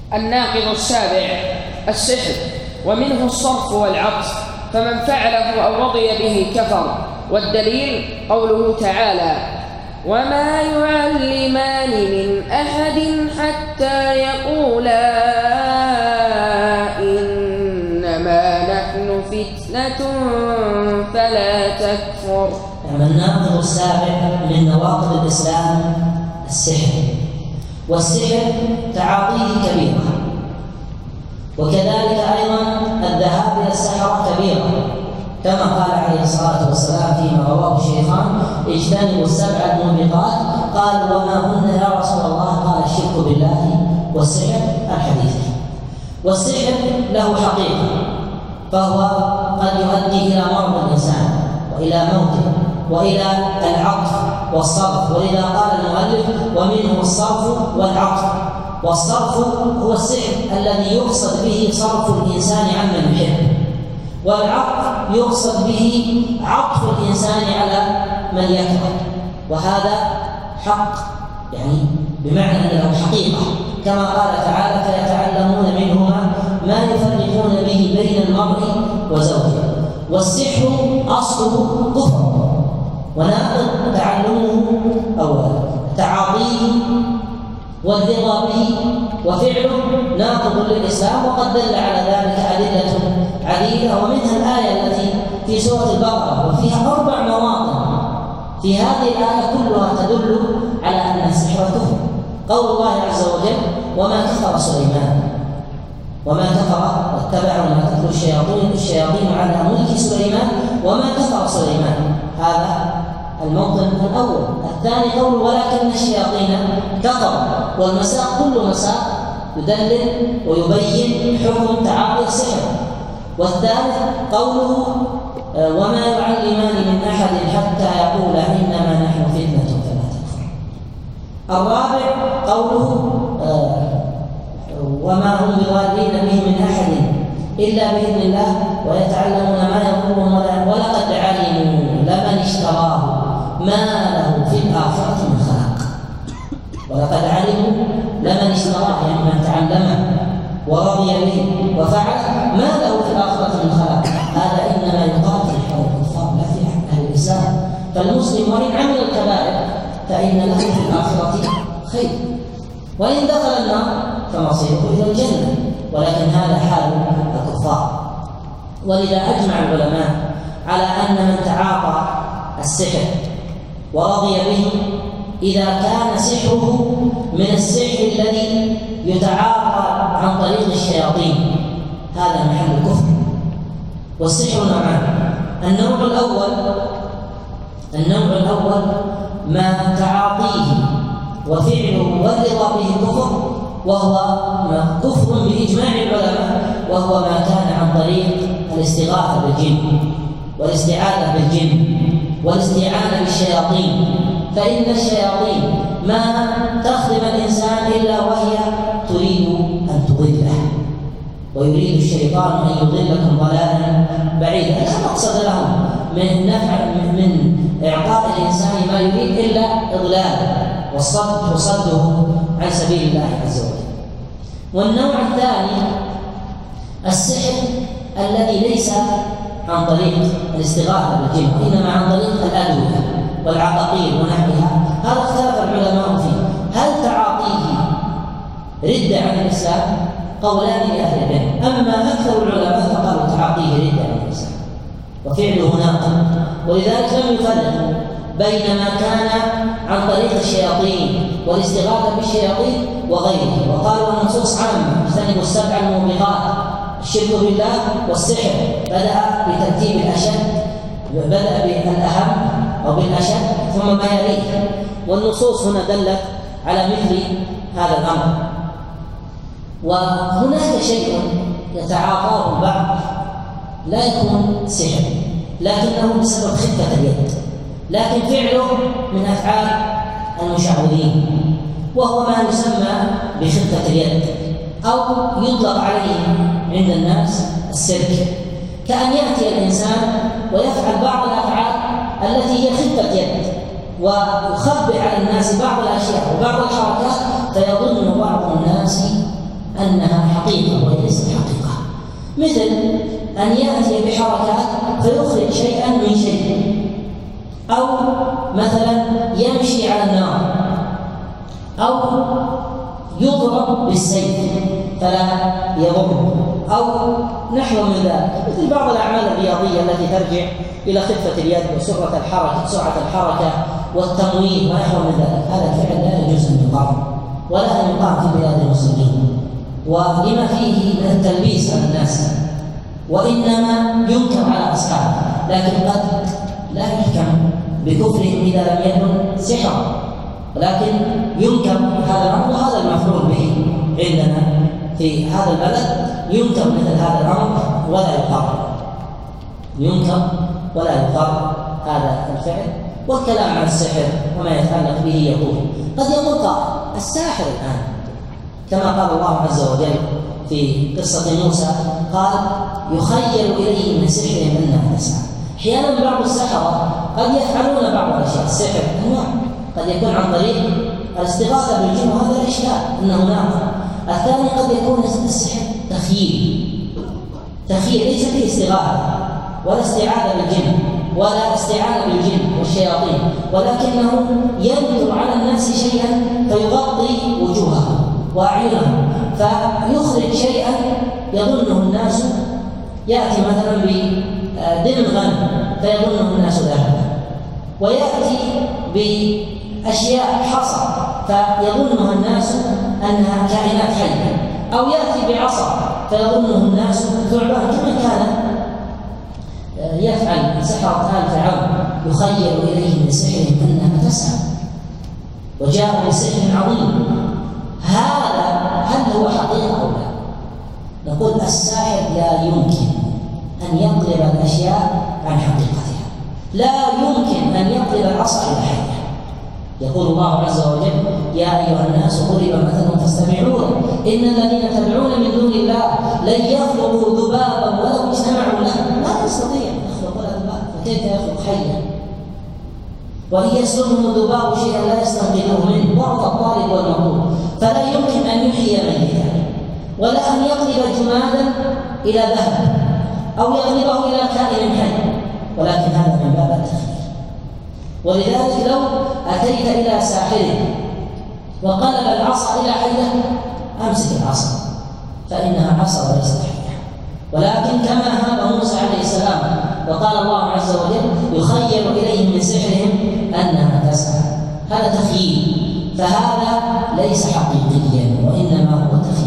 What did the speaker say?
الناقض السابع السحر، ومنه الصرف والعطف، فمن فعله أو رضي به كفر. والدليل قوله تعالى: وما يعلمان من أحد حتى يقولا إنما نحن فتنة فلا تكفر. الناقض السابع من نواقض الإسلام السحر، والسحر تعاطيه كبيرة، وكذلك أيضا الذهاب إلى السحرة كبيرة، كما قال عليه الصلاة والسلام فيما رواه الشيخان: اجتنبوا السبع الموبقات. قال: وما هن يا رسول الله؟ قال: الشرك بالله والسحر الحديث. والسحر له حقيقة، فهو قد يؤدي إلى مرض الإنسان وإلى موته وإلى العطف والصرف، ولذا قال المؤلف: ومنه الصرف والعطف. والصرف هو السحر الذي يقصد به صرف الإنسان عمن يحب، والعطف يقصد به عطف الإنسان على من يكره، وهذا حق، يعني بمعنى أنه حقيقة، كما قال تعالى: فيتعلمون منهما ما يفرقون به بين المرء وزوجه. والسحر أصله كفر، وناقض تعلمه أو تعاطيه والرضا به وفعله ناقض للإسلام، وقد دل على ذلك أدلة عديدة، ومنها الآية التي في سورة البقرة وفيها 4 مواطن في هذه الآية كلها تدل على أن السحر كفر. قول الله عز وجل: وما كفر سليمان وما كفر واتبعوا ما تتلو الشياطين على ملك سليمان وما كفر سليمان. هذا الموطن الأول. الثاني قول: ولكن الشياطين كفروا. والمساق كل مساق يدلل ويبين حكم تعاطي السحر. والثالث قوله: وما يعلمان من أحد حتى يقولا إنما نحن فتنة فلا تكفر. الرابع قوله: وما هم بضارين به من أحد إلا بإذن الله ويتعلمون ما يضرهم ولقد علموا لمن اشتراه ما له في الآخرة من خلاق. ولقد علموا لمن اشتراه، يعني من تعلمه ورضي به وفعل ما له في الآخرة من خلاق. هذا إنما يقال في حال الكفار لا في أهل الإسلام. فالمسلم وإن عمل الكبائر فإن له في الآخرة خير، وإن دخل النار فمصيره إلى الجنة، ولكن هذا حال الكفار. ولذا أجمع العلماء على أن من تعاطى السحر ورضي به إذا كان سحره من السحر الذي يتعاطى عن طريق الشياطين هذا محل الكفر. والسحر نوعان: النوع الأول ما تعاطيه وفعله والرضا به كفر، وهو كفر بإجماع العلماء، وهو ما كان عن طريق الاستغاثة بالجن والاستعاذة بالجن والاستعانة بالشياطين. فإن الشياطين ما تخدم الإنسان إلا وهي تريد أن تضله، ويريد الشيطان أن يضلكم ضلالا بعيدا. لا مقصد لهم من نفع من إعطاء الإنسان ما يريد إلا إضلاله وصده عن سبيل الله عز وجل. والنوع الثاني السحر الذي ليس عن طريق الاستغاثة بالجن، وإنما عن طريق الأدوية والعقاقير ونحوها. هذا اختلف العلماء فيه: هل تعاطيه ردة عن الإسلام؟ قولان لأهل العلم، أما أكثر العلماء فقالوا تعاطيه ردة عن الإسلام وفعله ناقض. ولذلك لم يفرق بين ما كان عن طريق الشياطين والاستغاثة بالشياطين وغيره، وقالوا النصوص عامة: اجتنبوا السبع الموبقات، الشرك بالله والسحر. بدأ بترتيب الأشد، بدأ بالأهم أو بالأشد ثم ما يليه، والنصوص هنا دلت على مثل هذا الأمر. وهناك شيء يتعاطاه البعض لا يكون سحر لكنه بسبب خفة اليد، لكن فعله من أفعال المشعوذين، وهو ما يسمى بخفة اليد، أو يطلق عليه عند الناس السلك. كأن يأتي الإنسان ويفعل بعض الأفعال التي هي خفة يد، ويخبئ على الناس بعض الأشياء وبعض الحركات، فيظن بعض الناس أن مثل أن يأتي بحركات فيخرج شيئا من شيء، أو مثلا يمشي على النار، أو يضرب بالسيف فلا يضر، أو نحو من ذلك، مثل بعض الأعمال الرياضية التي ترجع إلى خفة اليد وسرعة الحركة والتمويه ونحو من ذلك. هذا الفعل لا يجوز أن يقام ولا أن يقام في بلاد المسلمين، ولما فيه من التلبيس على الناس، وإنما ينكر على أصحابه، لكن قد لا يحكم بكفرهم إذا لم يكن سحرا، ولكن ينكر هذا الأمر، وهذا المفعول به عندنا في هذا البلد، ينكر مثل هذا الأمر ولا يقر، ينكر ولا يقر هذا الفعل. والكلام عن السحر وما يتعلق به يقول قد يقول قائل الساحر الآن كما قال الله عز وجل في قصة موسى، قال يخيل إليه من سحرهم أنها تسعى. أحيانا بعض السحرة قد يفعلون بعض الأشياء، السحر أنواع، قد يكون عن طريق الاستغاثة بالجن، وهذا الإشكال أنه ناقض. الثاني قد يكون السحر تخيل ليس فيه استغاثة ولا استعاذة بالجن ولا استعانة بالجن والشياطين، ولكنه ينكر على الناس شيئا فيغطي وجوههم وأعينهم، فيخرج شيئا يظنه الناس، يأتي مثلا بدم غنم فيظنه الناس ذهبا، ويأتي بأشياء حصى فيظنها الناس أنها كائنات حية، أو يأتي بعصا فيظنه الناس ثعبان، كما كان يفعل سحرة آل فرعون، يخيل إليه من سحرهم أنها تسعى، وجاءوا بسحر عظيم. هذا هل هو حقيقة أو لا؟ نقول الساحر لا يمكن أن يقلب الأشياء عن حقيقتها، لا يمكن أن يقلب العصا إلى حية. يقول الله عز وجل يا أيها الناس ضرب مثل فاستمعوا له إن الذين تدعون من دون الله لن يخلقوا ذبابا ولو اجتمعوا له، لا يستطيع أن يخلق ولا ذباب، فكيف يخلق حيا؟ وإن يسلبهم الذباب شيئا لا يستنقذوه منه، ضعف الطالب والمطلوب، فلا يمكن أن يحيي ميتا، ولا أن يقلب جمادا إلى ذهب أو يقلبه إلى كائن حي، ولكن هذا من باب التخيل. ولذلك لو أتيت إلى ساحر وقلب العصا إلى حية أمسك العصا فإنها عصا وليست حية، ولكن كما هاب موسى عليه السلام وقال الله عز وجل يخيل إليهم من سحرهم أنها تسعى، هذا تخيل، فهذا ليس حقيقيا وإنما هو تخيل.